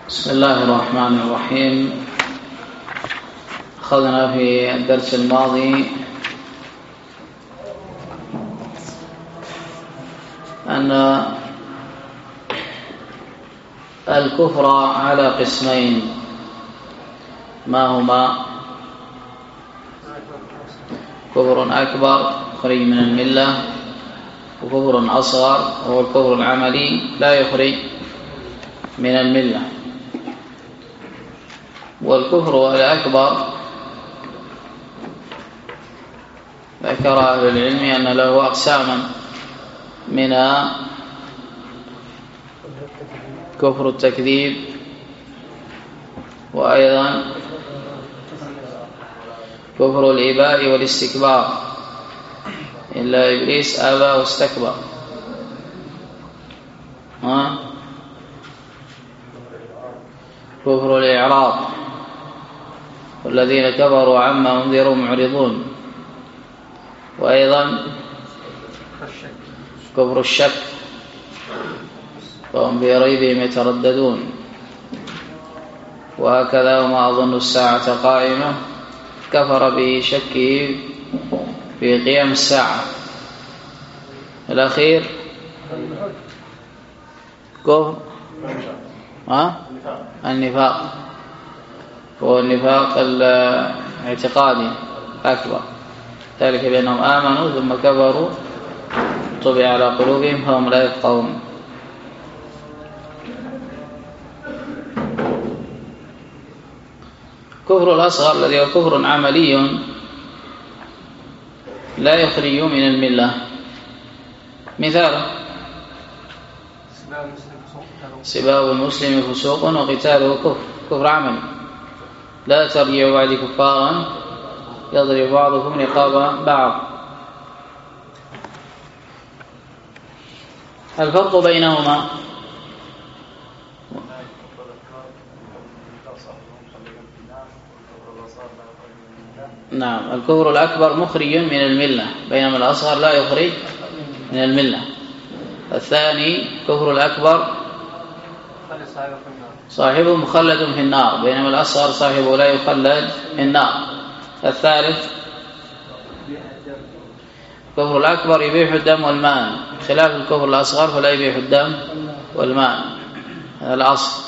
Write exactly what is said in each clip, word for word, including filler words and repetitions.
بسم الله الرحمن الرحيم. أخذنا في الدرس الماضي أن الكفر على قسمين، ما هما؟ كفر أكبر يخرج من الملة، وكفر أصغر وهو الكفر العملي لا يخرج من الملة. والكفر الأكبر ذكر أهل العلم أن له أقساما، منها كفر التكذيب، وأيضا كفر الإباء والاستكبار، إلا إبليس أبى واستكبر. ها؟ كفر الإعراض، والذين كفروا عما أنذروا معرضون. وأيضا كفر الشك، فهم في ريبهم يترددون. وهكذا وما أظن الساعة قائمة، كفر بشكه في قيام الساعة. الأخير كفر ها؟ النفاق، هو النفاق الاعتقادي أكبر، ذلك بأنهم آمنوا ثم كفروا طبع على قلوبهم فهم لا يفقهون. كفر الأصغر الذي هو كفر عملي لا يخرج من الملة، مثاله سباب المسلم فسوق وقتاله كفر، كفر عملي. لا ترجعوا بعد كفارا يضرب بعضكم رقاب بعض. الفرق بينهما نعم، الكفر الأكبر مخرج من الملة، بينما الأصغر لا يخرج من الملة. الثاني كفر الأكبر صاحبه مخلد في النار، بينما الأصغر صاحبه لا يخلد في النار. الثالث كفر الأكبر يبيح الدم والمال، خلاف الكفر الأصغر فلا يبيح الدم والمال. هذا الأصل.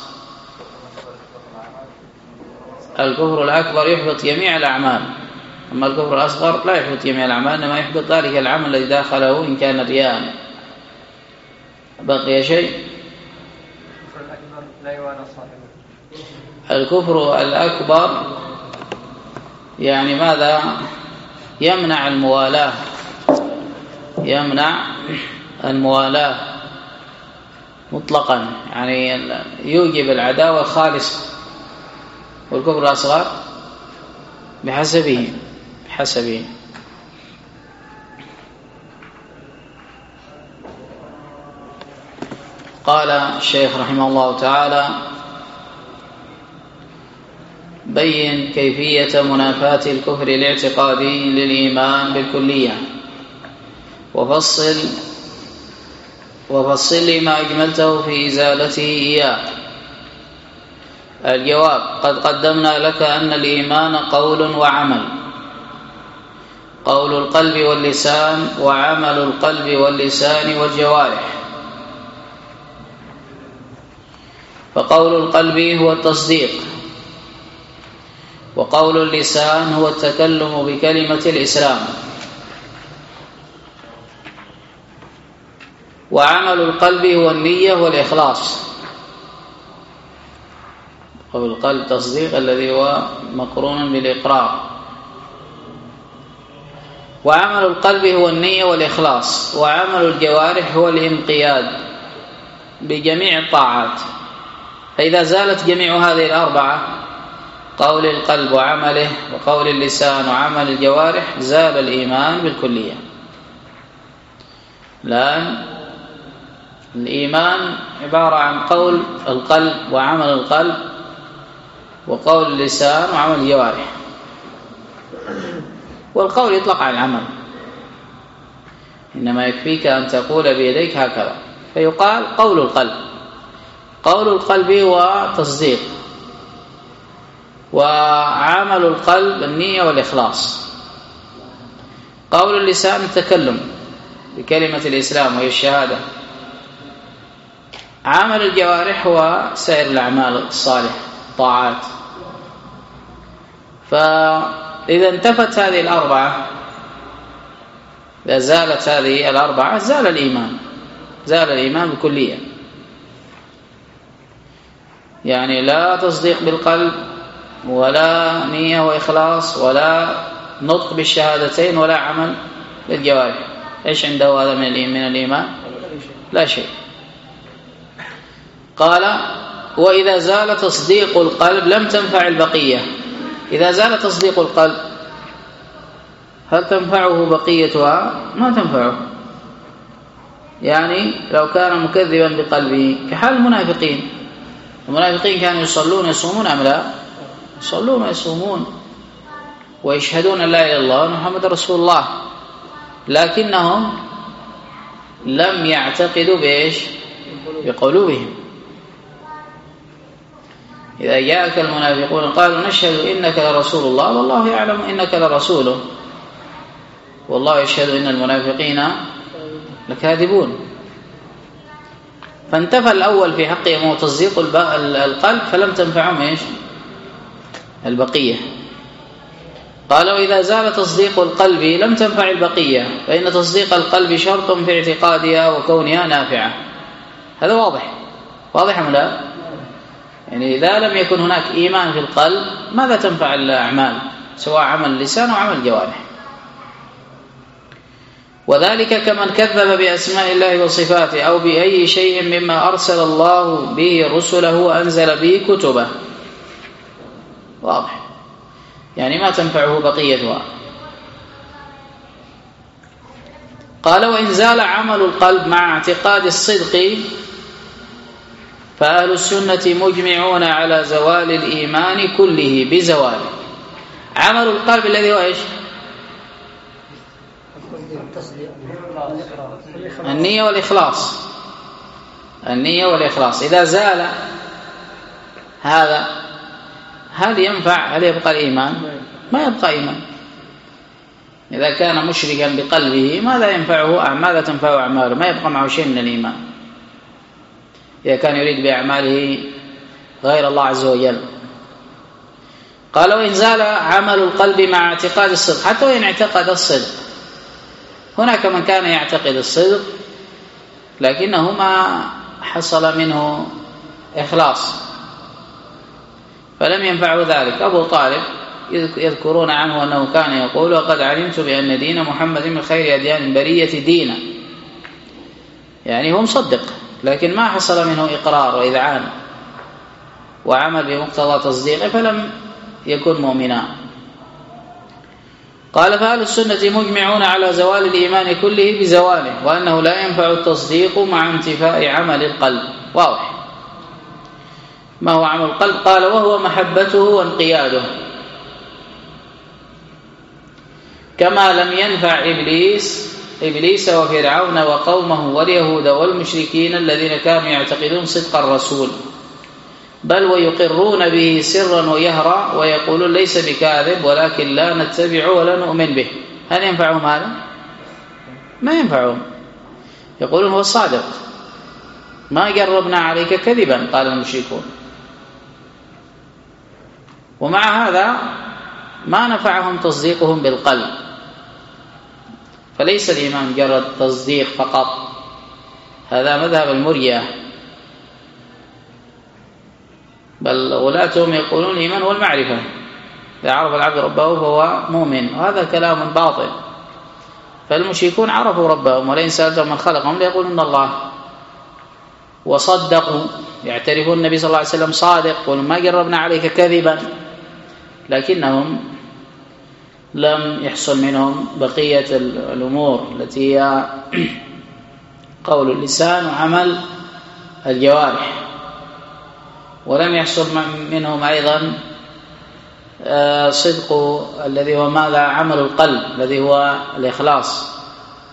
الكفر الأكبر يحبط جميع الأعمال، أما الكفر الأصغر لا يحبط جميع الأعمال، إنما يحبط ذلك العمل الذي داخله إن كان رياء. بقي شيء؟ الكفر الأكبر يعني ماذا؟ يمنع الموالاة، يمنع الموالاة مطلقا، يعني يوجب العداوة الخالصة. والكفر الأصغر بحسبه بحسبه قال الشيخ رحمه الله تعالى: بين كيفية منافاة الكفر الاعتقادي للإيمان بالكلية، وفصل وفصل لي ما أجملته في إزالته إياه. الجواب: قد قدمنا لك أن الإيمان قول وعمل، قول القلب واللسان، وعمل القلب واللسان والجوارح. فقول القلب هو التصديق، وقول اللسان هو التكلم بكلمة الإسلام، وعمل القلب هو النية والإخلاص. قول القلب تصديق الذي هو مقرون بالإقرار، وعمل القلب هو النية والإخلاص، وعمل الجوارح هو الانقياد بجميع الطاعات. فإذا زالت جميع هذه الأربعة، قول القلب وعمله وقول اللسان وعمل الجوارح، زال الإيمان بالكلية. الآن الإيمان عبارة عن قول القلب وعمل القلب وقول اللسان وعمل الجوارح. والقول يطلق على العمل، إنما يكفيك أن تقول بيديك هكذا، فيقال قول القلب. قول القلب هو تصديق، وعمل القلب النية والإخلاص. قول اللسان التكلم بكلمة الإسلام وهي الشهادة. عمل الجوارح هو سائر الأعمال الصالحة طاعات. فإذا انتفت هذه الأربعة، إذا زالت هذه الأربعة زال الإيمان، زال الإيمان بكلية. يعني لا تصديق بالقلب ولا نية وإخلاص ولا نطق بالشهادتين ولا عمل بالجوارح. إيش عنده هذا من الإيمان؟ لا شيء. قال: وإذا زال تصديق القلب لم تنفع البقية. إذا زال تصديق القلب هل تنفعه بقيتها؟ ما تنفعه. يعني لو كان مكذبا بقلبه كحال المنافقين. المنافقين كانوا يصلون يصومون أم لا؟ يصلون ويصومون ويشهدون لا إله إلا الله محمد رسول الله، لكنهم لم يعتقدوا بإيش؟ بقلوبهم. إذا جاءك المنافقون قالوا نشهد إنك لرسول الله والله يعلم إنك لرسوله والله يشهد إن المنافقين لكاذبون. فانتفى الأول في حقهم هو تصديق القلب، فلم تنفعهم إيش؟ البقية. قال: وإذا زال تصديق القلب لم تنفع البقية، فإن تصديق القلب شرط في اعتقادها وكونها نافعة. هذا واضح واضح أم لا؟ يعني إذا لم يكن هناك إيمان في القلب ماذا تنفع الأعمال سواء عمل اللسان أو عمل الجوارح؟ وذلك كمن كذب بأسماء الله وصفاته أو بأي شيء مما أرسل الله به رسله وأنزل به كتبه. واضح، يعني ما تنفعه بقيتها. قال: وإن زال عمل القلب مع اعتقاد الصدق فأهل السنة مجمعون على زوال الإيمان كله بزواله. عمل القلب الذي هو إيش؟ النية والإخلاص. النية والإخلاص إذا زال هذا هل ينفع؟ هل يبقى الإيمان؟ ما يبقى إيمان. إذا كان مشركا بقلبه ماذا ينفعه؟ ماذا تنفعه أعماله؟ ما يبقى معه شيء من الإيمان. إذا كان يريد بأعماله غير الله عز وجل. قال: وإن زال عمل القلب مع اعتقاد الصدق، حتى وإن اعتقد الصدق. هناك من كان يعتقد الصدق لكنه ما حصل منه إخلاص فلم ينفعه ذلك. أبو طالب يذكرون عنه أنه كان يقول: وقد علمت بأن دين محمد من خير أديان البرية دينا. يعني هو مصدق لكن ما حصل منه إقرار وإذعان وعمل بمقتضى تصديقه فلم يكن مؤمنا. قال: فأهل السنة مجمعون على زوال الإيمان كله بزواله، وأنه لا ينفع التصديق مع انتفاء عمل القلب. واضح. ما هو عمل القلب؟ قال: وهو محبته وانقياده، كما لم ينفع إبليس إبليس وفرعون وقومه واليهود والمشركين الذين كانوا يعتقدون صدق الرسول، بل ويقرون به سرا ويهرا ويقولون ليس بكاذب ولكن لا نتبعه ولا نؤمن به. هل ينفعهم هذا؟ ما ينفعهم. يقولون هو صادق، ما جربنا عليك كذبا، قال المشركون. ومع هذا ما نفعهم تصديقهم بالقلب. فليس الإيمان مجرد تصديق فقط، هذا مذهب المرجئة، بل غلاتهم يقولون الإيمان هو المعرفة، إذا عرف العبد ربه فهو مؤمن، وهذا كلام باطل. فالمشركون عرفوا ربهم، ولئن سألتهم من خلقهم ليقولون الله، وصدقوا، يعترفون النبي صلى الله عليه وسلم صادق، يقولون ما جربنا عليك كذبا، لكنهم لم يحصل منهم بقية الأمور التي هي قول اللسان وعمل الجوارح. ولم يحصل منهم أيضا صدق الذي هو ماذا؟ عمل القلب الذي هو الإخلاص،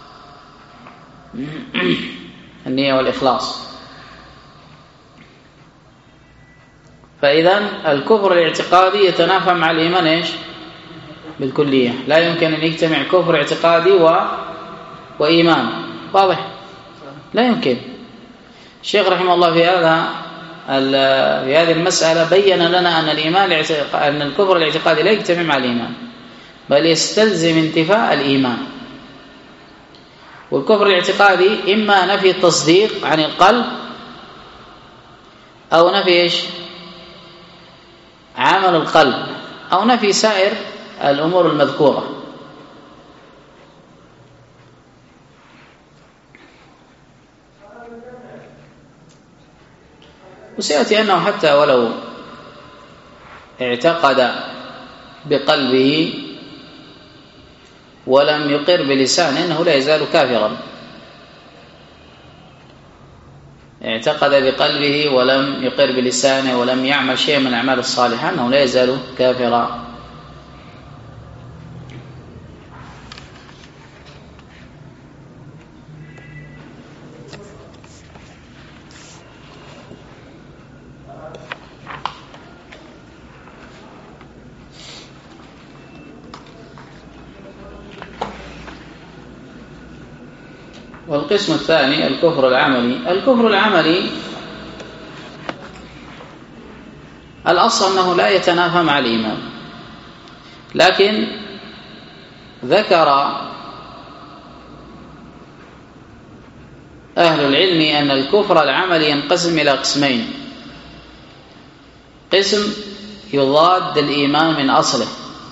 النية والإخلاص. فإذا الكفر الاعتقادي يتنافى مع الإيمان إيش؟ بالكلية. لا يمكن أن يجتمع كفر اعتقادي و... وإيمان. واضح؟ لا يمكن. الشيخ رحمه الله في هذا في هذه المسألة بين لنا أن الإيمان أن الكفر الاعتقادي لا يجتمع مع الإيمان، بل يستلزم انتفاء الإيمان. والكفر الاعتقادي إما نفي التصديق عن القلب أو نفي إيش؟ عمل القلب، أو نفي سائر الأمور المذكورة. وسيأتي أنه حتى ولو اعتقد بقلبه ولم يقر بلسانه إنه لا يزال كافرا. اعتقد بقلبه ولم يقر بلسانه ولم يعمل شيئا من الأعمال الصالحة أنه لا يزال كافرا. والقسم الثاني الكفر العملي. الكفر العملي الأصل أنه لا يتنافى مع الإيمان، لكن ذكر أهل العلم أن الكفر العملي ينقسم إلى قسمين: قسم يضاد الإيمان من أصله،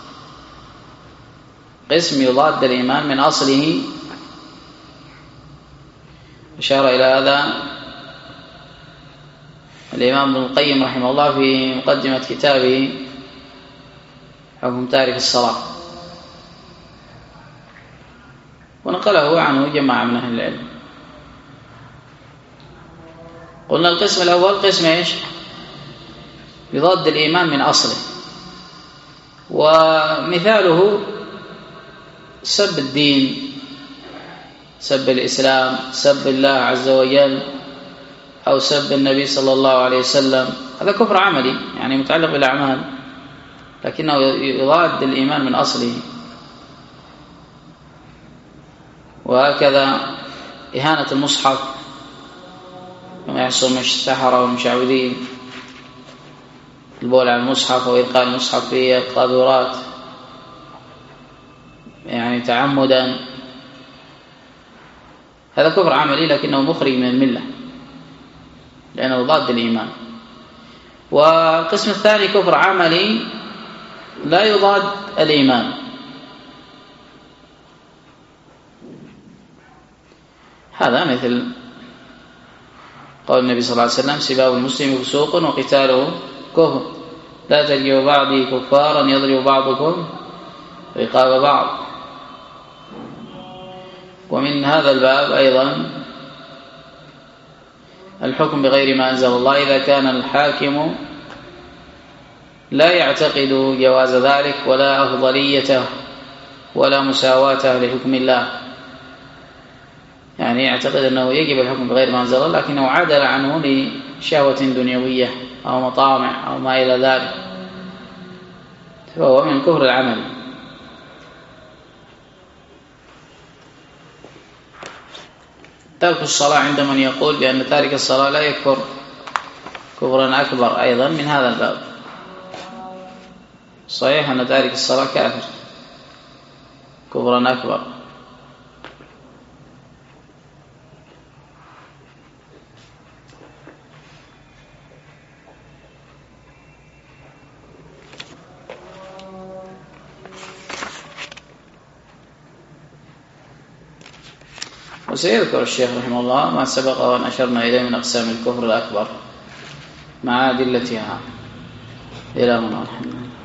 قسم يضاد الإيمان من أصله. أشار إلى هذا الإمام ابن القيم رحمه الله في مقدمة كتابه حكم تارك الصلاة، ونقله عنه جماعة من أهل العلم. قلنا القسم الأول قسم إيش؟ يضاد الإيمان من أصله، ومثاله سب الدين، سب الإسلام، سب الله عز وجل، أو سب النبي صلى الله عليه وسلم. هذا كفر عملي يعني متعلق بالأعمال، لكنه يضاد الإيمان من أصله. وهكذا إهانة المصحف كما يحصل من السحرة والمشعوذين، البول على المصحف وإلقاء المصحف في القاذورات يعني تعمدا. هذا كفر عملي لكنه مخرج من الملة لأنه ضاد الإيمان. والقسم الثاني كفر عملي لا يضاد الإيمان، هذا مثل قول النبي صلى الله عليه وسلم: سباب المسلم فسوق وقتاله كفر، لا تجدوا بعضي كفارا يضرب بعضكم رقاب بعض. ومن هذا الباب أيضا الحكم بغير ما أنزل الله إذا كان الحاكم لا يعتقد جواز ذلك ولا أفضليته ولا مساواته لحكم الله، يعني يعتقد أنه يجب الحكم بغير ما أنزل الله لكنه عدل عنه لشهوة دنيوية أو مطامع أو ما إلى ذلك، فهو من الكفر العملي. ترك الصلاة عند من يقول بأن تارك الصلاة لا يكفر كفرا أكبر أيضا من هذا الباب. صحيح أن تارك الصلاة كافر كفرا أكبر. وسيذكر الشيخ رحمه الله ما سبق وأن أشرنا إليه من أقسام الكفر الأكبر مع أدلتها. إلى هنا الحمد لله.